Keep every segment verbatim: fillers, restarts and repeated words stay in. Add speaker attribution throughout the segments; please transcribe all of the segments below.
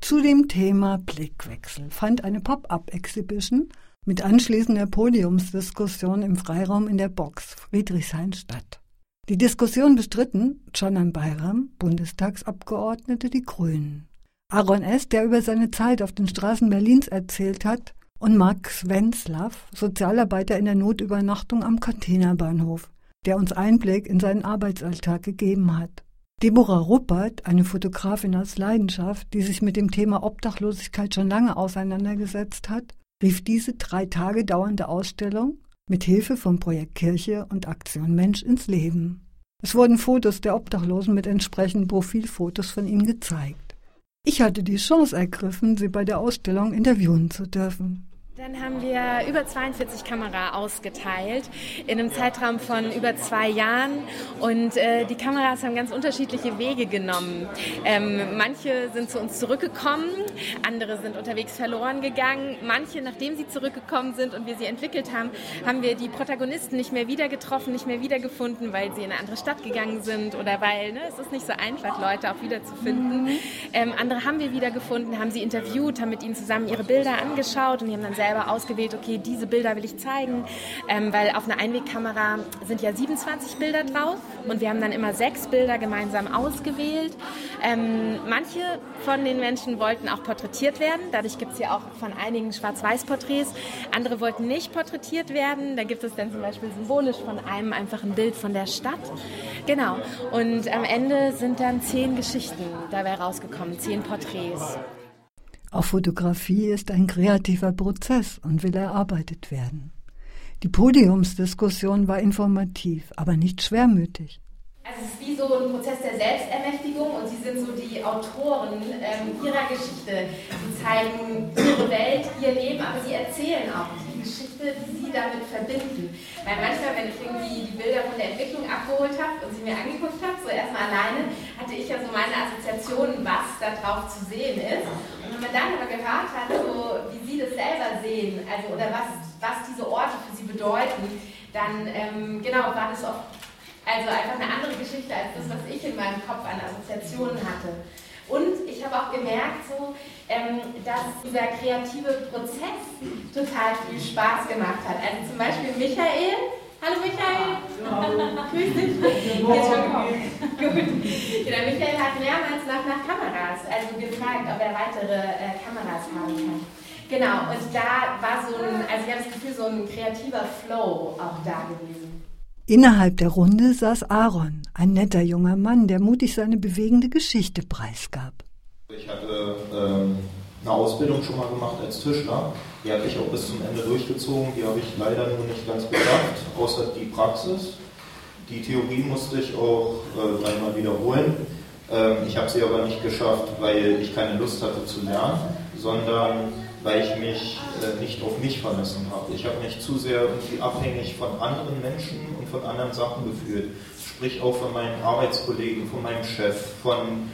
Speaker 1: Zu dem Thema Blickwechsel fand eine Pop-up-Exhibition mit anschließender Podiumsdiskussion im Freiraum in der Box Friedrichshain statt. Die Diskussion bestritten Canan Bayram, Bundestagsabgeordnete, die Grünen, Aaron S., der über seine Zeit auf den Straßen Berlins erzählt hat, und Max Wenzlaff, Sozialarbeiter in der Notübernachtung am Containerbahnhof, der uns Einblick in seinen Arbeitsalltag gegeben hat. Deborah Ruppert, eine Fotografin aus Leidenschaft, die sich mit dem Thema Obdachlosigkeit schon lange auseinandergesetzt hat, rief diese drei Tage dauernde Ausstellung mit Hilfe vom Projekt Kirche und Aktion Mensch ins Leben. Es wurden Fotos der Obdachlosen mit entsprechenden Profilfotos von ihnen gezeigt. Ich hatte die Chance ergriffen, sie bei der Ausstellung interviewen zu dürfen.
Speaker 2: Dann haben wir über zweiundvierzig Kameras ausgeteilt in einem Zeitraum von über zwei Jahren und äh, die Kameras haben ganz unterschiedliche Wege genommen. Ähm, manche sind zu uns zurückgekommen, andere sind unterwegs verloren gegangen. Manche, nachdem sie zurückgekommen sind und wir sie entwickelt haben, haben wir die Protagonisten nicht mehr wieder getroffen, nicht mehr wiedergefunden, weil sie in eine andere Stadt gegangen sind oder weil ne, es ist nicht so einfach, Leute auch wiederzufinden. Mhm. Ähm, andere haben wir wiedergefunden, haben sie interviewt, haben mit ihnen zusammen ihre Bilder angeschaut und die haben dann selber ausgewählt, okay, diese Bilder will ich zeigen, ähm, weil auf einer Einwegkamera sind ja siebenundzwanzig Bilder drauf und wir haben dann immer sechs Bilder gemeinsam ausgewählt. Ähm, manche von den Menschen wollten auch porträtiert werden, dadurch gibt es ja auch von einigen Schwarz-Weiß-Porträts. Andere wollten nicht porträtiert werden, da gibt es dann zum Beispiel symbolisch von einem einfach ein Bild von der Stadt. Genau, und am Ende sind dann zehn Geschichten dabei rausgekommen, zehn Porträts.
Speaker 1: Auch Fotografie ist ein kreativer Prozess und will erarbeitet werden. Die Podiumsdiskussion war informativ, aber nicht schwermütig.
Speaker 2: Also es ist wie so ein Prozess der Selbstermächtigung und Sie sind so die Autoren ähm, Ihrer Geschichte. Sie zeigen Ihre Welt, Ihr Leben, aber Sie erzählen auch die Geschichte, die Sie damit verbinden. Weil manchmal, wenn ich irgendwie die Bilder von der Entwicklung abgeholt habe und sie mir angeguckt habe, so erstmal alleine, hatte ich ja so meine Assoziationen, was da drauf zu sehen ist. Und wenn man dann aber gehört hat, so wie Sie das selber sehen, also oder was, was diese Orte für Sie bedeuten, dann ähm, genau war das oft also einfach eine andere Geschichte als das, was ich in meinem Kopf an Assoziationen hatte. Und ich habe auch gemerkt, so, ähm, dass dieser kreative Prozess total viel Spaß gemacht hat. Also zum Beispiel Michael. Hallo Michael. Hallo. Grüß dich. Jetzt schon gekommen. Gut. Genau, Michael hat mehrmals nach, nach Kameras, also gefragt, ob er weitere äh, Kameras haben kann. Genau, und da war so ein, also ich habe das Gefühl, so ein kreativer Flow auch da gewesen.
Speaker 1: Innerhalb der Runde saß Aaron, ein netter junger Mann, der mutig seine bewegende Geschichte preisgab.
Speaker 3: Ich hatte ähm, eine Ausbildung schon mal gemacht als Tischler. Die habe ich auch bis zum Ende durchgezogen. Die habe ich leider nur nicht ganz geschafft, außer die Praxis. Die Theorie musste ich auch äh, dreimal wiederholen. Ähm, ich habe sie aber nicht geschafft, weil ich keine Lust hatte zu lernen, sondern weil ich mich äh, nicht auf mich verlassen habe. Ich habe mich zu sehr irgendwie abhängig von anderen Menschen und von anderen Sachen gefühlt. Sprich auch von meinen Arbeitskollegen, von meinem Chef, von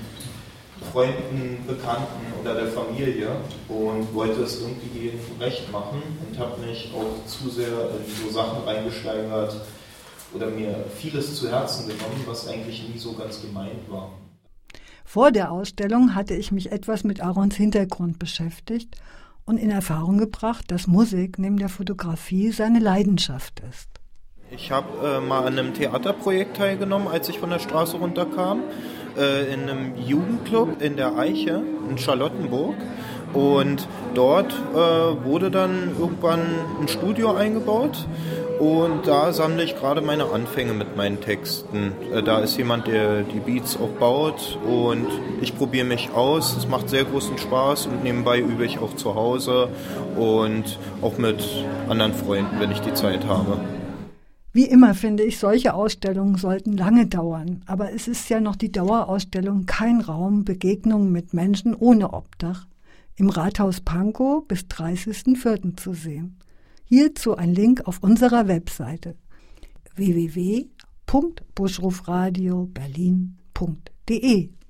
Speaker 3: Freunden, Bekannten oder der Familie und wollte es irgendwie jedem recht machen und habe mich auch zu sehr in so Sachen reingesteigert oder mir vieles zu Herzen genommen, was eigentlich nie so ganz gemeint war.
Speaker 1: Vor der Ausstellung hatte ich mich etwas mit Aarons Hintergrund beschäftigt und in Erfahrung gebracht, dass Musik neben der Fotografie seine Leidenschaft ist.
Speaker 3: Ich habe äh, mal an einem Theaterprojekt teilgenommen, als ich von der Straße runterkam, äh, in einem Jugendclub in der Eiche in Charlottenburg. Und dort äh, wurde dann irgendwann ein Studio eingebaut und da sammle ich gerade meine Anfänge mit meinen Texten. Äh, da ist jemand, der die Beats auch baut und ich probiere mich aus. Es macht sehr großen Spaß und nebenbei übe ich auch zu Hause und auch mit anderen Freunden, wenn ich die Zeit habe.
Speaker 1: Wie immer finde ich, solche Ausstellungen sollten lange dauern. Aber es ist ja noch die Dauerausstellung Kein Raum, Begegnungen mit Menschen ohne Obdach im Rathaus Pankow bis dreißigsten vierten zu sehen. Hierzu ein Link auf unserer Webseite w w w punkt buschrufradio berlin punkt d e.